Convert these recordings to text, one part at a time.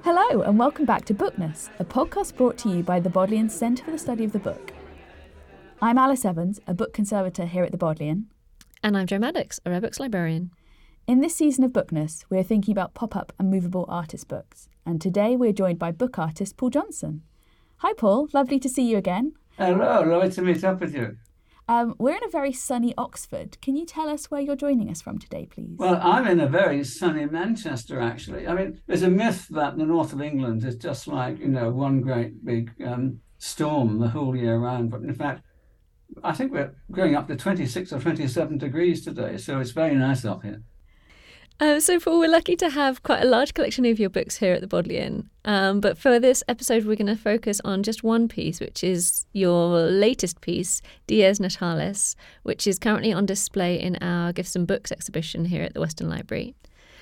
Hello and welcome back to Bookness, a podcast brought to you by the Bodleian Centre for the Study of the Book. I'm Alice Evans, a book conservator here at the Bodleian. And I'm Jo Maddox, a Rare Books librarian. In this season of Bookness, we're thinking about pop-up and movable artist books. And today we're joined by book artist Paul Johnson. Hi Paul, lovely to see you again. Hello, lovely to meet up with you. We're in a very sunny Oxford. Can you tell us where you're joining us from today, please? Well, I'm in a very sunny Manchester, actually. I mean, there's a myth that the north of England is just like, one great big storm the whole year round. But in fact, I think we're going up to 26 or 27 degrees today, so it's very nice up here. So Paul, we're lucky to have quite a large collection of your books here at the Bodleian. But for this episode, we're going to focus on just one piece, which is your latest piece, Dies Natalis, which is currently on display in our Gifts and Books exhibition here at the Western Library.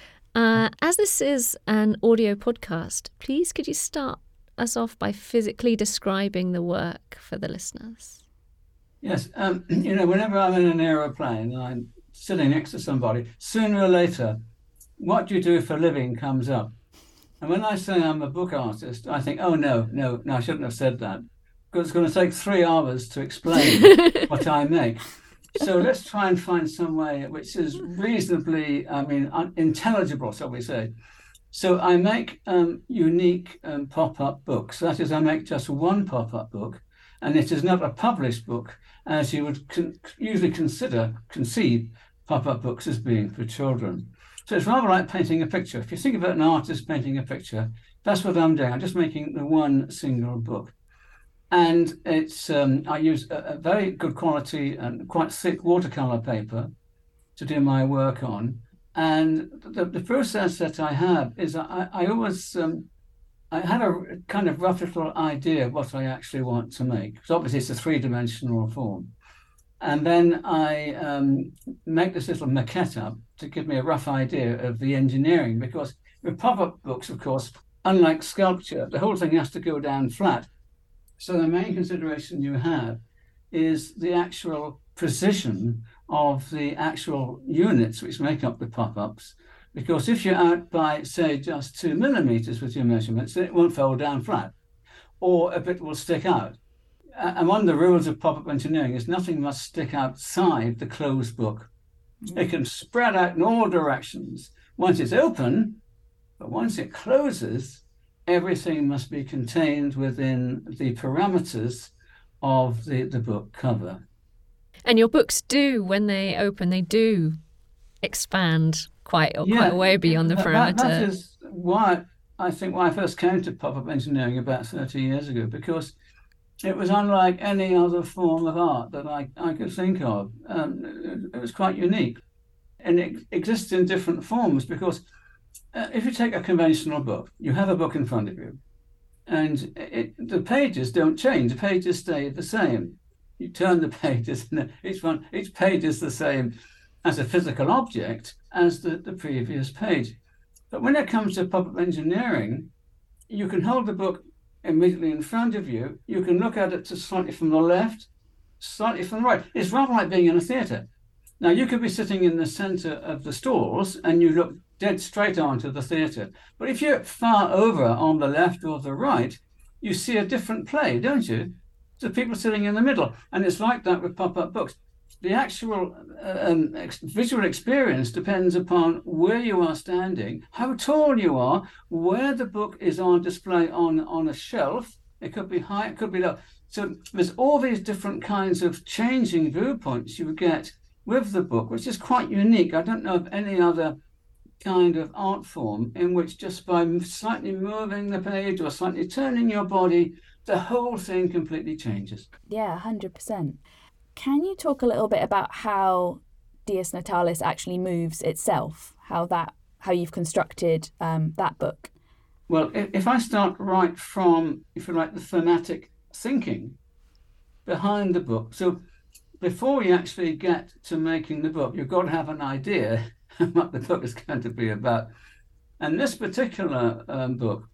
As this is an audio podcast, please could you start us off by physically describing the work for the listeners? Yes, whenever I'm in an aeroplane and I'm sitting next to somebody, sooner or later, what do you do for a living comes up. And when I say I'm a book artist, I think, oh, no, I shouldn't have said that, because it's going to take 3 hours to explain what I make. So let's try and find some way which is reasonably, intelligible, shall we say. So I make unique pop-up books. That is, I make just one pop-up book, and it is not a published book, as you would usually conceive pop-up books as being for children. So it's rather like painting a picture. If you think about an artist painting a picture, that's what I'm doing. I'm just making the one single book. And it's I use a very good quality and quite thick watercolor paper to do my work on. And the process that I have is I always... I had a kind of rough little idea of what I actually want to make. So obviously it's a three-dimensional form. And then I make this little maquette up to give me a rough idea of the engineering, because with pop-up books, of course, unlike sculpture, the whole thing has to go down flat. So the main consideration you have is the actual precision of the actual units which make up the pop-ups. Because if you're out by, say, just 2 millimeters with your measurements, it won't fold down flat, or a bit will stick out. And one of the rules of pop-up engineering is nothing must stick outside the closed book. It can spread out in all directions once it's open, but once it closes, everything must be contained within the parameters of the book cover. And your books do, when they open, they do expand quite a way beyond the parameter. That is why I first came to pop-up engineering about 30 years ago, because it was unlike any other form of art that I could think of. It was quite unique. And it exists in different forms, because if you take a conventional book, you have a book in front of you, and the pages don't change. The pages stay the same. You turn the pages, and each page is the same as a physical object as the previous page. But when it comes to pop-up engineering, you can hold the book immediately in front of you. You can look at it slightly from the left, slightly from the right. It's rather like being in a theatre. Now, you could be sitting in the centre of the stalls and you look dead straight onto the theatre. But if you're far over on the left or the right, you see a different play, don't you? So people sitting in the middle. And it's like that with pop-up books. The actual visual experience depends upon where you are standing, how tall you are, where the book is on display on a shelf. It could be high, it could be low. So there's all these different kinds of changing viewpoints you get with the book, which is quite unique. I don't know of any other kind of art form in which just by slightly moving the page or slightly turning your body, the whole thing completely changes. Yeah, 100%. Can you talk a little bit about how Dies Natalis actually moves itself, how you've constructed that book? Well, if I start right from, if you like, the thematic thinking behind the book. So before you actually get to making the book, you've got to have an idea what the book is going to be about. And this particular book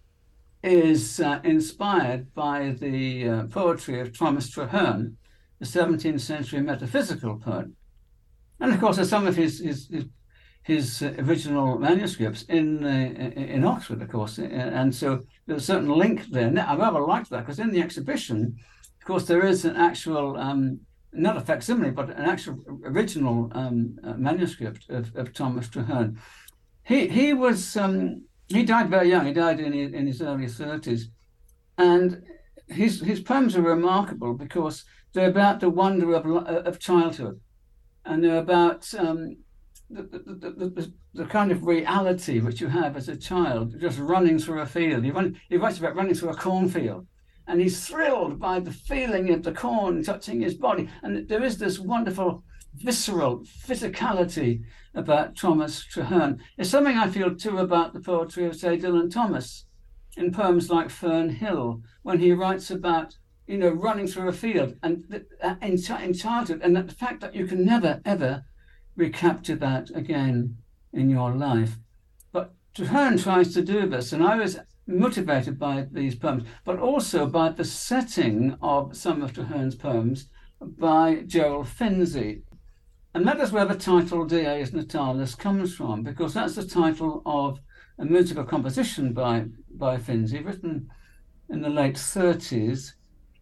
is inspired by the poetry of Thomas Traherne, the 17th century metaphysical poet. And of course, some of his his original manuscripts in Oxford, of course, and so there's a certain link there. And I rather liked that because in the exhibition, of course, there is an actual, not a facsimile, but an actual original manuscript of Thomas Traherne. He was he died very young. He died in his early 30s, and his poems are remarkable because they're about the wonder of childhood, and they're about the kind of reality which you have as a child, just running through a field. He writes about running through a cornfield, and he's thrilled by the feeling of the corn touching his body. And there is this wonderful visceral physicality about Thomas Traherne. It's something I feel too about the poetry of, say, Dylan Thomas in poems like Fern Hill, when he writes about, running through a field and in childhood, and the fact that you can never, ever recapture that again in your life. But Traherne tries to do this, and I was motivated by these poems, but also by the setting of some of Traherne's poems by Joel Finzi. And that is where the title Dies Natalis comes from, because that's the title of a musical composition by Finzi, written in the late 30s.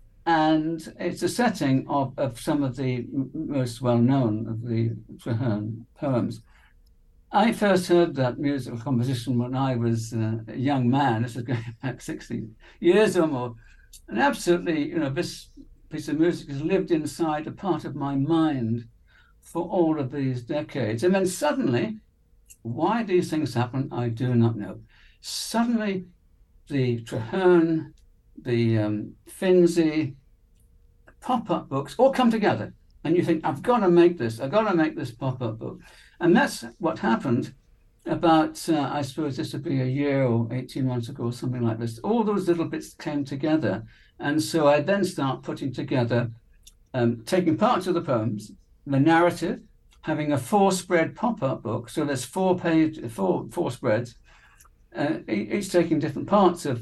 And it's a setting of some of the most well-known of the Traherne poems. I first heard that musical composition when I was a young man. This is going back 60 years or more. And absolutely, this piece of music has lived inside a part of my mind for all of these decades. And then suddenly, why these things happen, I do not know. Suddenly, the Traherne, the Finzi, pop-up books all come together. And you think, I've got to make this pop-up book. And that's what happened about, I suppose this would be a year or 18 months ago or something like this. All those little bits came together. And so I then start putting together, taking parts of the poems, the narrative, having a 4-spread pop-up book. So there's 4 spreads, each taking different parts of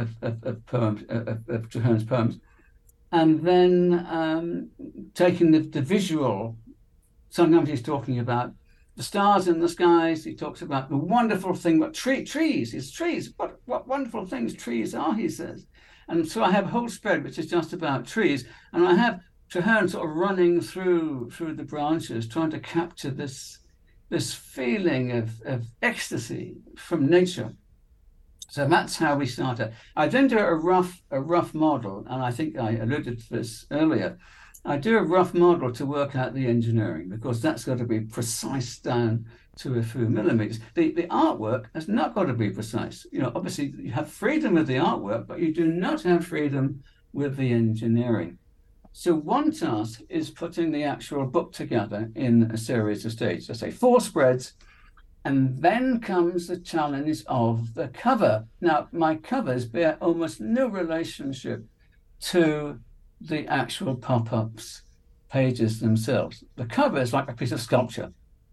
poems, of Traherne's poems. And then taking the visual. Sometimes he's talking about the stars in the skies. He talks about the wonderful thing, but trees. What wonderful things trees are, he says. And so I have a whole spread which is just about trees, and I have Traherne sort of running through the branches, trying to capture this feeling of ecstasy from nature. So that's how we started. I then do a rough model, and I think I alluded to this earlier. I do a rough model to work out the engineering, because that's got to be precise down to a few millimeters. The artwork has not got to be precise. Obviously you have freedom with the artwork, but you do not have freedom with the engineering. So one task is putting the actual book together in a series of stages. I say 4 spreads, and then comes the challenge of the cover. Now, my covers bear almost no relationship to the actual pop-ups pages themselves. The cover is like a piece of sculpture,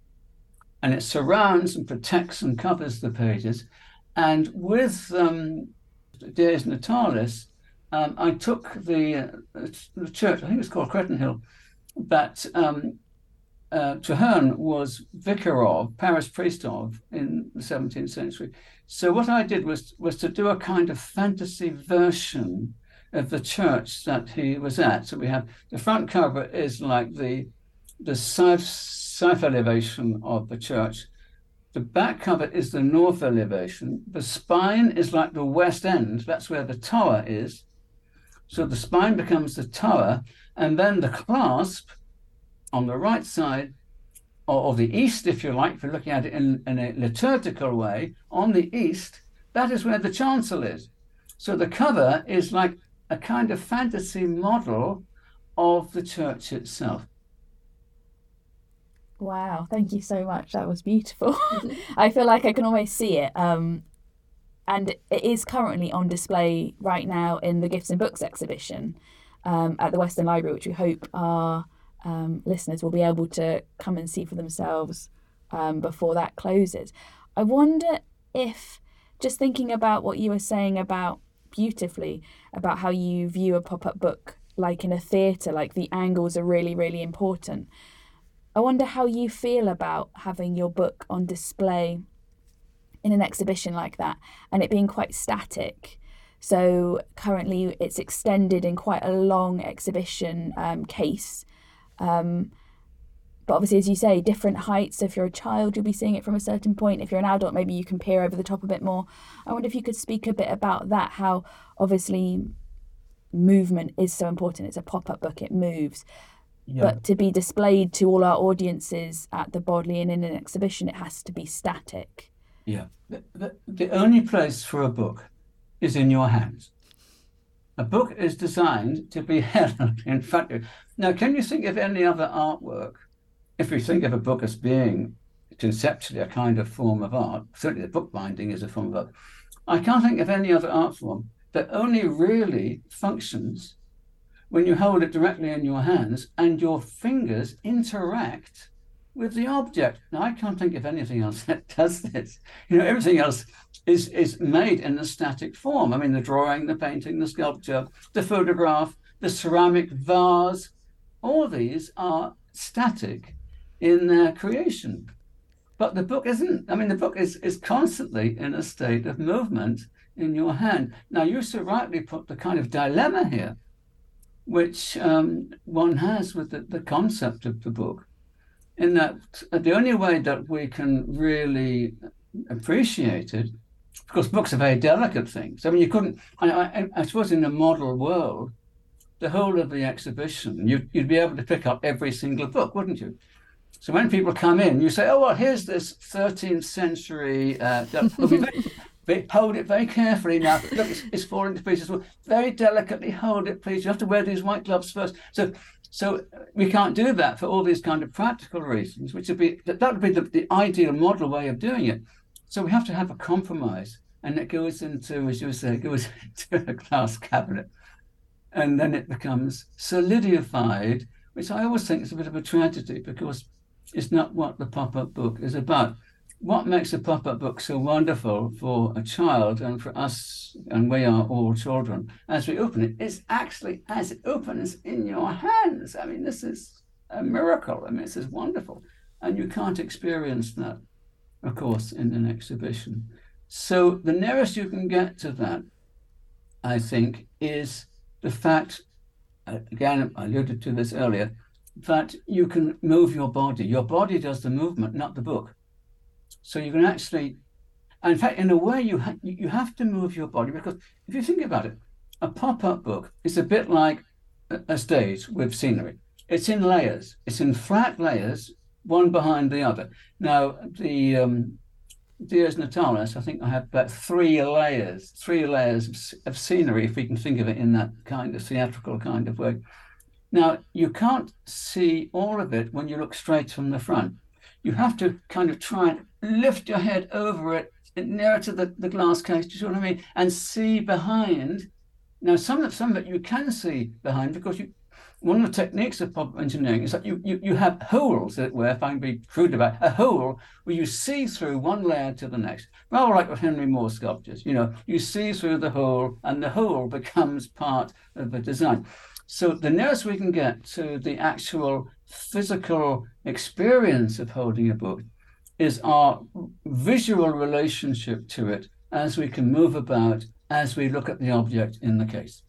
and it surrounds and protects and covers the pages. And with Dies Natalis, I took the church, I think it's called Cretenhill, that Traherne was vicar of, parish priest of, in the 17th century. So what I did was to do a kind of fantasy version of the church that he was at. So we have the front cover is like the south elevation of the church. The back cover is the north elevation. The spine is like the west end. That's where the tower is. So the spine becomes the tower, and then the clasp on the right side, or the east, if you like, if you're looking at it in a liturgical way, on the east, that is where the chancel is. So the cover is like a kind of fantasy model of the church itself. Wow, thank you so much. That was beautiful. I feel like I can almost see it. And it is currently on display right now in the Gifts and Books exhibition at the Western Library, which we hope our listeners will be able to come and see for themselves before that closes. I wonder if, just thinking about what you were saying about beautifully, about how you view a pop-up book like in a theatre, like the angles are really, really important. I wonder how you feel about having your book on display in an exhibition like that and it being quite static. So currently it's extended in quite a long exhibition case. But obviously, as you say, different heights. So if you're a child, you'll be seeing it from a certain point. If you're an adult, maybe you can peer over the top a bit more. I wonder if you could speak a bit about that, how obviously movement is so important. It's a pop-up book, it moves. Yeah. But to be displayed to all our audiences at the Bodleian in an exhibition, it has to be static. Yeah. The only place for a book is in your hands. A book is designed to be held in front of you. Now, can you think of any other artwork? If we think of a book as being conceptually a kind of form of art, certainly the bookbinding is a form of art, I can't think of any other art form that only really functions when you hold it directly in your hands and your fingers interact with the object. Now, I can't think of anything else that does this. Everything else is made in a static form. I mean, the drawing, the painting, the sculpture, the photograph, the ceramic vase, all these are static in their creation. But the book isn't. I mean, the book is constantly in a state of movement in your hand. Now, you so rightly put the kind of dilemma here, which one has with the concept of the book, in that the only way that we can really appreciate it, because books are very delicate things. I mean, you couldn't, I suppose in a model world, the whole of the exhibition, you'd be able to pick up every single book, wouldn't you? So when people come in, you say, oh, well, here's this 13th century, hold it very carefully now. Look, it's falling to pieces. Well, very delicately hold it, please. You have to wear these white gloves first. So we can't do that for all these kind of practical reasons, that would be the ideal model way of doing it. So we have to have a compromise, and it goes into, as you say, into a glass cabinet, and then it becomes solidified, which I always think is a bit of a tragedy because it's not what the pop-up book is about. What makes a pop-up book so wonderful for a child and for us, and we are all children, as we open it, is actually as it opens in your hands. I mean, this is a miracle. I mean, this is wonderful. And you can't experience that, of course, in an exhibition. So the nearest you can get to that, I think, is the fact, again, I alluded to this earlier, that you can move your body. Your body does the movement, not the book. So you can actually, and in fact, in a way, you have to move your body, because if you think about it, a pop-up book is a bit like a stage with scenery. It's in layers. It's in flat layers, one behind the other. Now, the Dies Natalis, I think I have about three layers of scenery, if we can think of it in that kind of theatrical kind of way. Now, you can't see all of it when you look straight from the front. You have to kind of try and lift your head over it, nearer to the glass case, do you see what I mean? And see behind. Now, some of it you can see behind, because one of the techniques of pop engineering is that you have holes, as it were, if I can be crude about it, a hole where you see through one layer to the next. Rather like with Henry Moore sculptures, you see through the hole, and the hole becomes part of the design. So the nearest we can get to the actual physical experience of holding a book is our visual relationship to it as we can move about, as we look at the object in the case.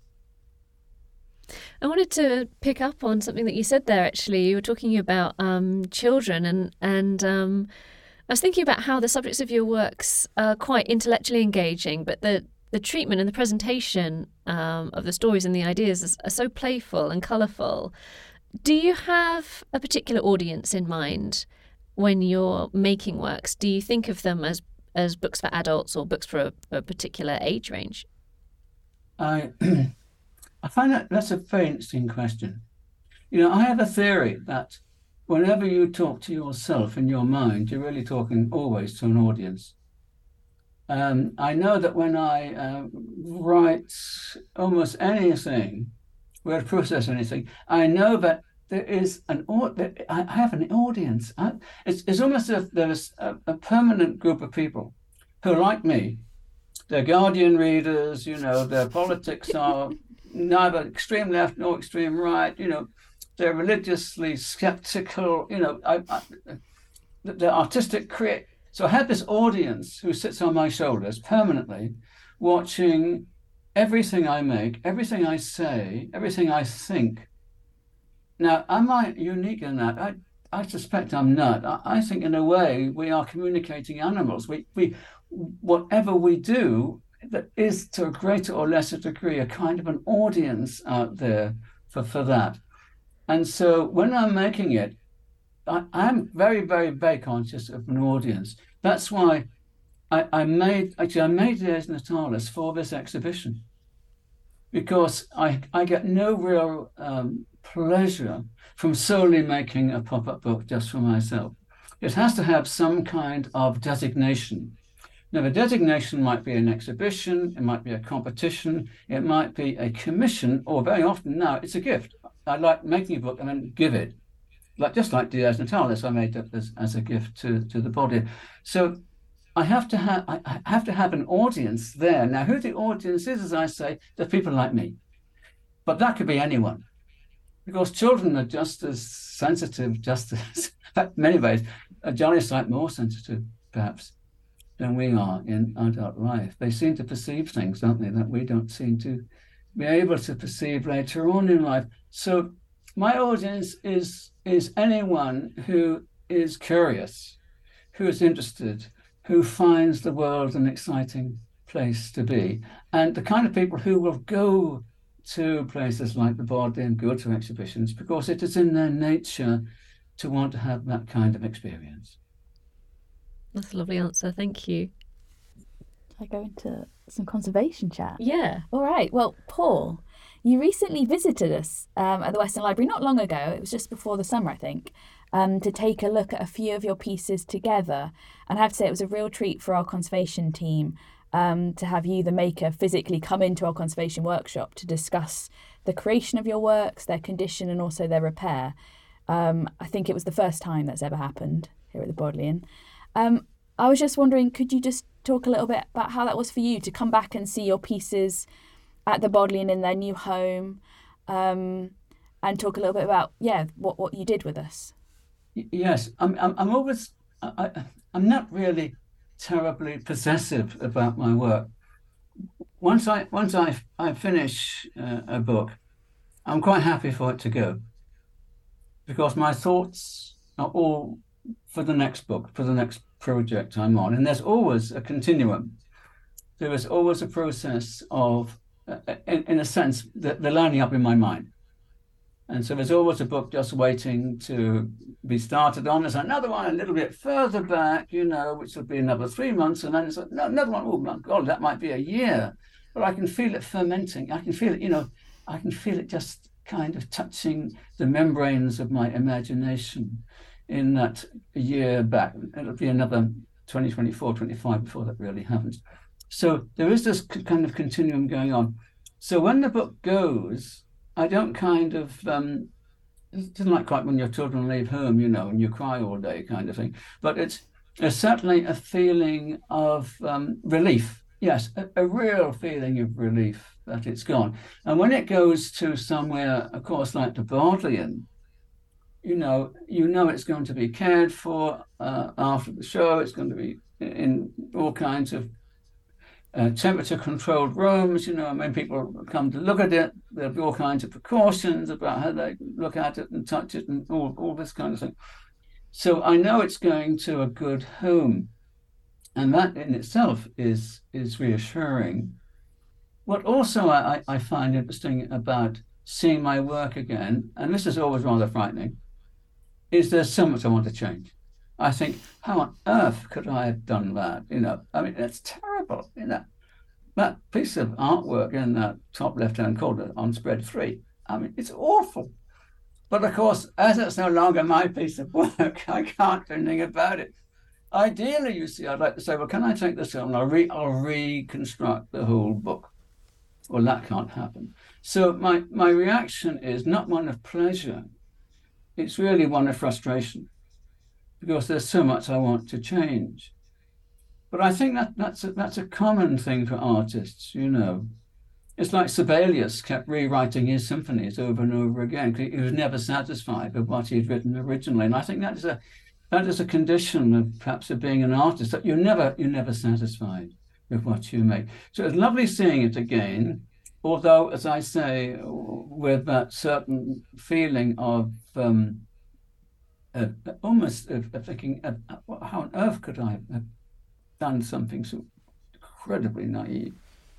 I wanted to pick up on something that you said there, actually. You were talking about children, and I was thinking about how the subjects of your works are quite intellectually engaging, but the treatment and the presentation of the stories and the ideas are so playful and colourful. Do you have a particular audience in mind when you're making works? Do you think of them as books for adults or books for a particular age range? I find that's a very interesting question. I have a theory that whenever you talk to yourself in your mind, you're really talking always to an audience. I know that when I write almost anything, word process anything, I know that there is I have an audience. It's almost as if there's a permanent group of people who are like me. They're Guardian readers, their politics are neither extreme left nor extreme right, they're religiously skeptical. The artistic create. So I had this audience who sits on my shoulders permanently, watching everything I make, everything I say, everything I think. Now, am I unique in that? I suspect I'm not. I think in a way we are communicating animals. We whatever we do, that is to a greater or lesser degree a kind of an audience out there for that. And so when I'm making it, I'm very, very, very conscious of an audience. That's why I made Dies Natalis for this exhibition, because I get no real pleasure from solely making a pop-up book just for myself. It has to have some kind of designation. Now, the designation might be an exhibition, it might be a competition, it might be a commission, or very often now it's a gift. I like making a book and then give it. Just like Dies Natalis, I made it as a gift to the body. So I have to have an audience there. Now, who the audience is, as I say, the people like me. But that could be anyone. Because children are just as sensitive, just as, in fact, many ways, a jolly sight more sensitive, perhaps, than we are in adult life. They seem to perceive things, don't they, that we don't seem to be able to perceive later on in life. So my audience is anyone who is curious, who is interested, who finds the world an exciting place to be, and the kind of people who will go to places like the Bodleian and go to exhibitions because it is in their nature to want to have that kind of experience. That's a lovely answer. Thank you. Shall I go into some conservation chat? Yeah. All right. Well, Paul, you recently visited us at the Western Library not long ago. It was just before the summer, I think, to take a look at a few of your pieces together. And I have to say it was a real treat for our conservation team to have you, the maker, physically come into our conservation workshop to discuss the creation of your works, their condition and also their repair. I think it was the first time that's ever happened here at the Bodleian. I was just wondering, could you just talk a little bit about how that was for you to come back and see your pieces at the Bodleian in their new home, and talk a little bit about what you did with us? Yes, I'm always I'm not really terribly possessive about my work. Once I finish a book, I'm quite happy for it to go, because my thoughts are all for the next book, for the next project I'm on, and there's always a continuum. There is always a process of, in a sense, the lining up in my mind. And so there's always a book just waiting to be started on. There's another one a little bit further back, which will be another 3 months. And then it's another one, oh my God, that might be a year. But I can feel it fermenting. I can feel it, I can feel it just kind of touching the membranes of my imagination in that year back. It'll be another 2024, 25 before that really happens. So there is this kind of continuum going on. So when the book goes, I don't kind of, it's not quite when your children leave home, and you cry all day kind of thing, but it's certainly a feeling of relief. Yes, a real feeling of relief that it's gone. And when it goes to somewhere, of course, like the Bodleian, you know it's going to be cared for after the show. It's going to be in all kinds of temperature-controlled rooms. When people come to look at it, there'll be all kinds of precautions about how they look at it and touch it and all this kind of thing. So I know it's going to a good home, and that in itself is reassuring. What also I find interesting about seeing my work again, and this is always rather frightening, is there's so much I want to change. I think, how on earth could I have done that? It's terrible. That piece of artwork in that top left-hand corner on spread 3. It's awful. But of course, as it's no longer my piece of work, I can't do anything about it. Ideally, you see, I'd like to say, well, can I take this and I'll reconstruct the whole book? Well, that can't happen. So my reaction is not one of pleasure. It's really one of frustration, because there's so much I want to change. But I think that's a common thing for artists, it's like Sibelius kept rewriting his symphonies over and over again. He was never satisfied with what he'd written originally. And I think that is a condition of perhaps of being an artist, that you're never satisfied with what you make. So it's lovely seeing it again, although, as I say, with that certain feeling of almost thinking, how on earth could I have done something so incredibly naive?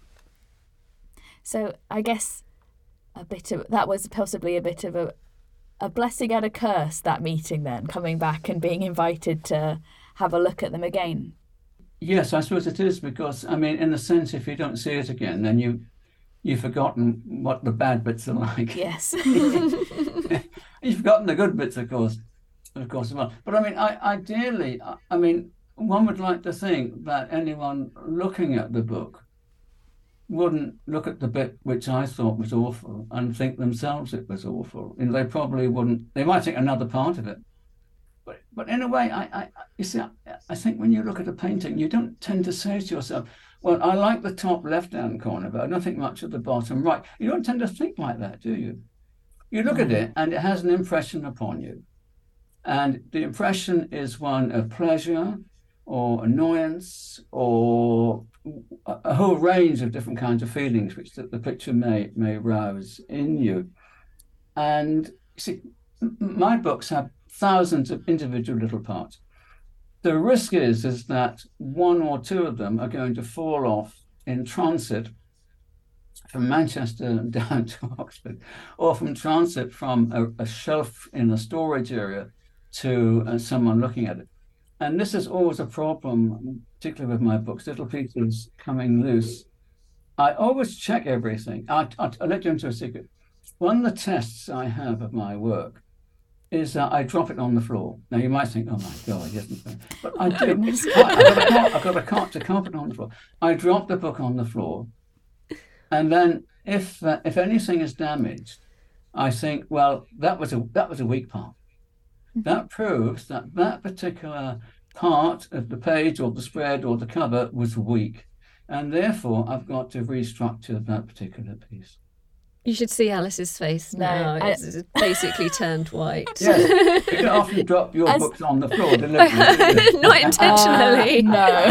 So I guess that was possibly a bit of a blessing and a curse, that meeting then, coming back and being invited to have a look at them again. Yes, I suppose it is, because, I mean, in a sense, if you don't see it again, then you've forgotten what the bad bits are like. Yes. You've forgotten the good bits, of course as well. But I mean, ideally, I mean, one would like to think that anyone looking at the book wouldn't look at the bit which I thought was awful and think themselves it was awful. And they probably wouldn't. They might think another part of it. But in a way, you see, I think when you look at a painting, you don't tend to say to yourself, well, I like the top left-hand corner, but I don't think much of the bottom right. You don't tend to think like that, do you? You look at it and it has an impression upon you. And the impression is one of pleasure or annoyance or a whole range of different kinds of feelings which the picture may rouse in you. And you see, my books have thousands of individual little parts. The risk is that one or two of them are going to fall off in transit from Manchester down to Oxford, or from transit from a shelf in a storage area to someone looking at it. And this is always a problem, particularly with my books, little pieces coming loose. I always check everything. I'll let you into a secret. One of the tests I have of my work is that I drop it on the floor. Now, you might think, oh my God, he isn't. But I do. I've got a carpet on the floor. I drop the book on the floor. And then if anything is damaged, I think, well, that was a weak part. That proves that particular part of the page or the spread or the cover was weak. And therefore, I've got to restructure that particular piece. You should see Alice's face now. It's basically turned white. Yes. You don't often drop your books on the floor deliberately. Not intentionally. No.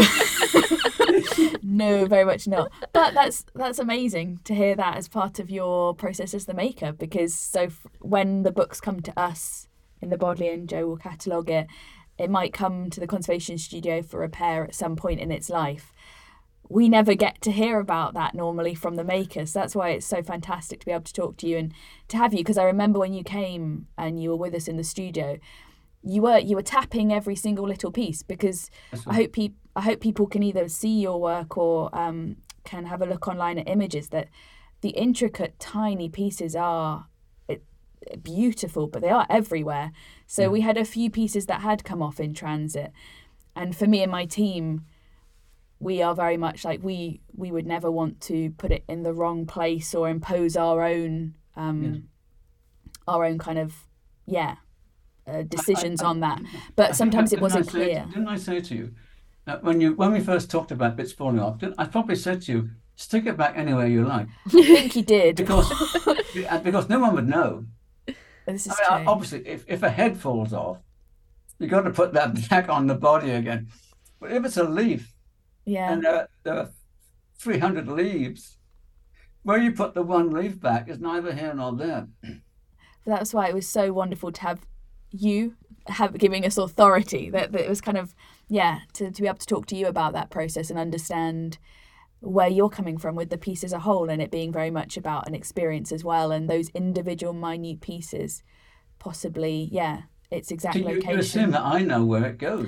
No, very much not. But that's amazing to hear that as part of your process as the maker, because when the books come to us in the Bodleian, Joe will catalogue it. It might come to the conservation studio for repair at some point in its life. We never get to hear about that normally from the makers. That's why it's so fantastic to be able to talk to you and to have you. Because I remember when you came and you were with us in the studio, you were tapping every single little piece, because I hope people can either see your work or can have a look online at images, that the intricate tiny pieces are beautiful, but they are everywhere. So we had a few pieces that had come off in transit, and for me and my team, we are very much like we would never want to put it in the wrong place or impose our own kind of decisions on that. But sometimes it wasn't clear. Didn't I say to you when we first talked about bits falling off? I probably said to you, stick it back anywhere you like. I think you did, because no one would know. This is true. Obviously, if a head falls off, you've got to put that back on the body again. But if it's a leaf, and there are 300 leaves, where you put the one leaf back is neither here nor there. That's why it was so wonderful to have you giving us authority. That it was kind of to be able to talk to you about that process and understand where you're coming from with the piece as a whole, and it being very much about an experience as well, and those individual minute pieces possibly its exact location. You assume that I know where it goes.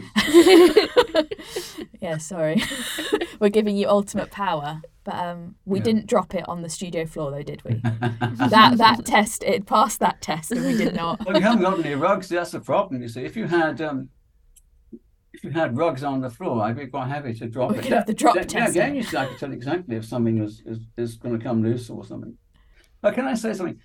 Yeah, sorry. We're giving you ultimate power, but we didn't drop it on the studio floor though, did we? that test, it passed that test, and we did not. Well, you haven't got any rugs. That's the problem, you see. If you had rugs on the floor, I'd be quite happy to drop it. We could have the drop test. Yeah, again, you see, I could tell exactly if something is going to come loose or something. But can I say something?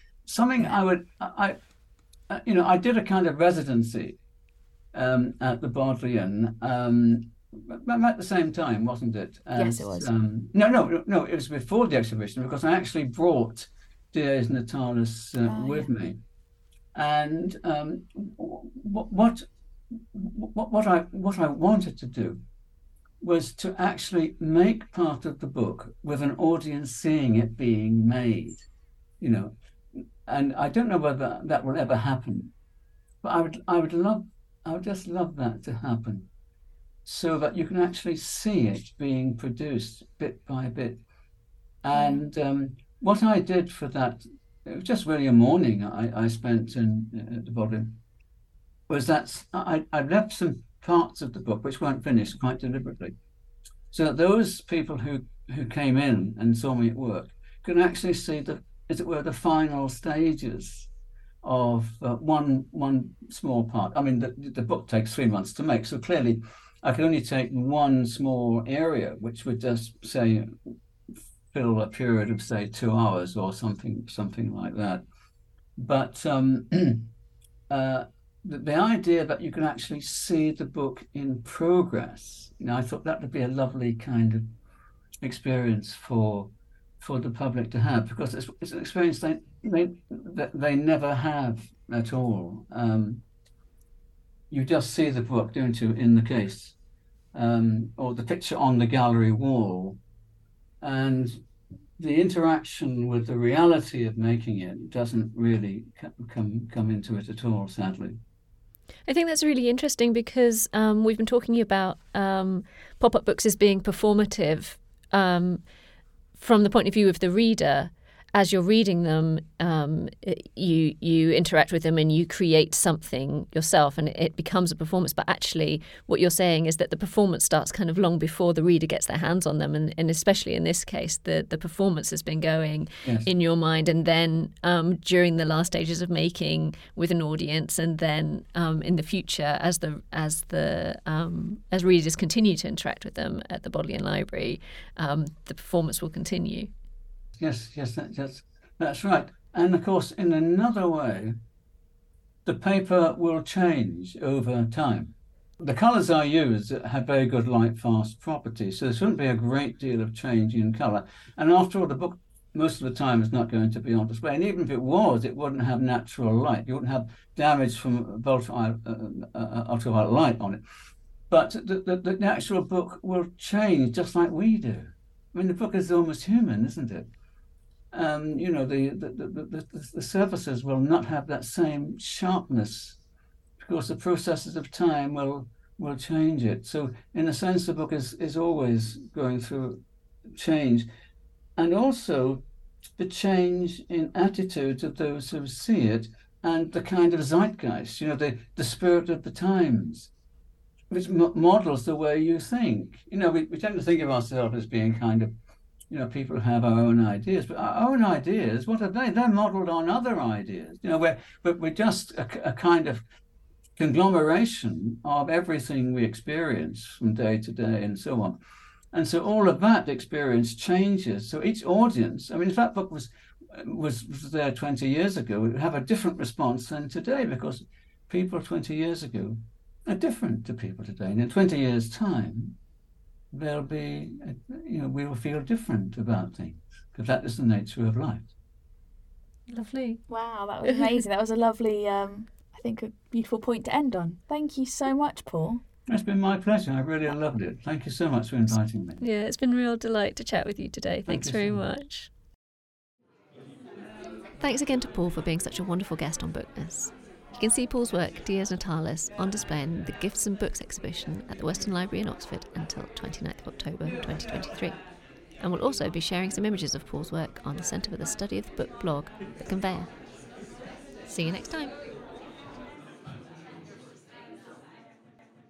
I did a kind of residency at the Bodleian at the same time, wasn't it? Yes, it was. No, it was before the exhibition, because I actually brought Dies Natalis with me. And what I wanted to do was to actually make part of the book with an audience seeing it being made, and I don't know whether that will ever happen, but I would just love that to happen, so that you can actually see it being produced bit by bit. And what I did for that, it was just really a morning I spent at the Bodleian, was that I left some parts of the book which weren't finished quite deliberately, so that those people who came in and saw me at work could actually see as it were, the final stages of one small part. I mean, the book takes 3 months to make, so clearly I could only take one small area, which would just say fill a period of, say, 2 hours or something like that. But the idea that you can actually see the book in progress, I thought that would be a lovely kind of experience for the public to have, because it's an experience they never have at all. You just see the book, don't you, in the case, or the picture on the gallery wall, and the interaction with the reality of making it doesn't really come into it at all, sadly. I think that's really interesting, because we've been talking about pop-up books as being performative from the point of view of the reader. As you're reading them, you interact with them and you create something yourself, and it becomes a performance. But actually, what you're saying is that the performance starts kind of long before the reader gets their hands on them, and especially in this case, the performance has been going in your mind, and then during the last stages of making with an audience, and then in the future, as readers continue to interact with them at the Bodleian Library, the performance will continue. Yes, that's right. And of course, in another way, the paper will change over time. The colours I use have very good light-fast properties, so there shouldn't be a great deal of change in colour. And after all, the book most of the time is not going to be on display. And even if it was, it wouldn't have natural light. You wouldn't have damage from ultraviolet light on it. But the actual book will change just like we do. I mean, the book is almost human, isn't it? The surfaces will not have that same sharpness, because the processes of time will change it. So in a sense, the book is always going through change, and also the change in attitudes of those who see it, and the kind of zeitgeist, the spirit of the times, which models the way you think. We tend to think of ourselves as being kind of, people who have our own ideas, but our own ideas, what are they? They're modeled on other ideas. We're just a kind of conglomeration of everything we experience from day to day and so on. And so all of that experience changes. So each audience, I mean, if that book was there 20 years ago, it would have a different response than today, because people 20 years ago are different to people today. And in 20 years' time, there'll be, we will feel different about things, because that is the nature of life. Lovely. Wow, that was amazing. That was a lovely, I think, a beautiful point to end on. Thank you so much, Paul. It's been my pleasure. I really loved it. Thank you so much for inviting me. Yeah, it's been a real delight to chat with you today. Thanks very much. Thanks again to Paul for being such a wonderful guest on Bookness. You can see Paul's work, Dies Natalis, on display in the Gifts and Books exhibition at the Western Library in Oxford until 29th of October 2023. And we'll also be sharing some images of Paul's work on the Centre for the Study of the Book blog, The Conveyor. See you next time.